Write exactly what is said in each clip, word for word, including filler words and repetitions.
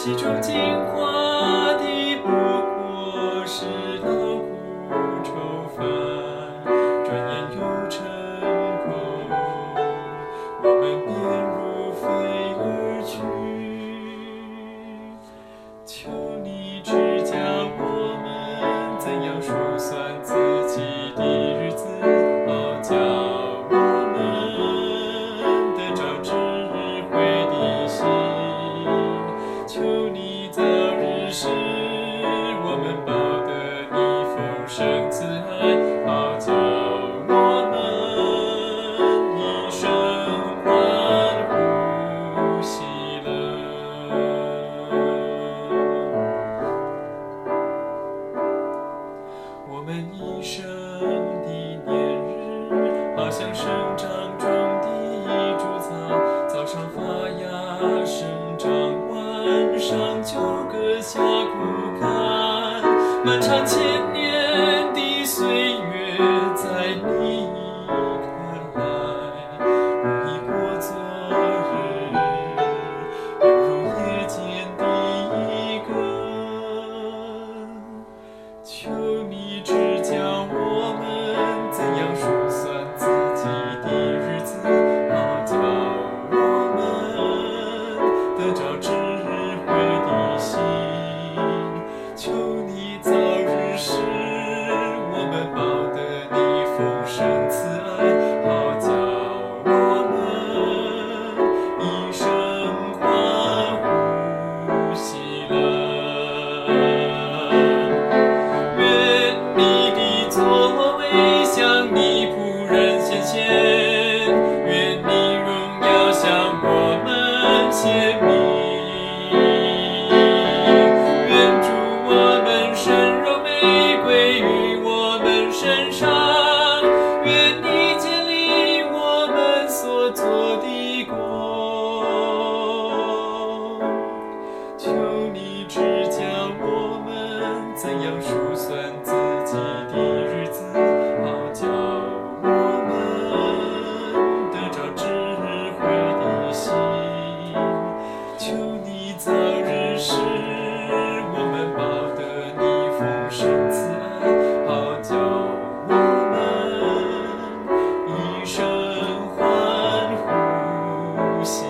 其中精华的不过是劳苦愁烦，转眼又成空，我们便如飞而去。求你指教我们怎样数算自己的日子，好叫我们得着智慧的心。求你早日使我们报得你丰盛慈爱，好叫我们一生欢呼喜乐。我们一生的年日，好像生长中的竹草，早上发芽，生长，晚上就割下枯干。漫长千年的岁月，在你看来，如一过昨日，犹如夜间的一根。求你指教我们怎样数算自己的日子，好叫我们得着智慧的心。求你早日使我们报得你丰盛慈爱，好叫我们一生欢呼喜乐。愿你的作为向你仆人显现，愿你荣耀向我们显明。愿主我们神柔美归于我们身上，愿你建立我们所做的工。求你指教我们怎样数算自己的日子，好叫我们得着智慧的心。求你早日使我们报得你丰盛慈爱，好叫我们一生欢呼喜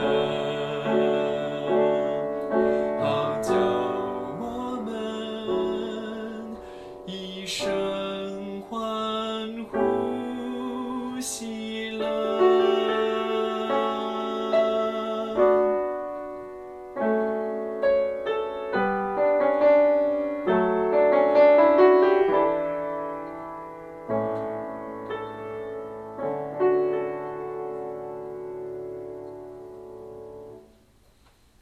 乐，好叫我们一生欢呼喜乐。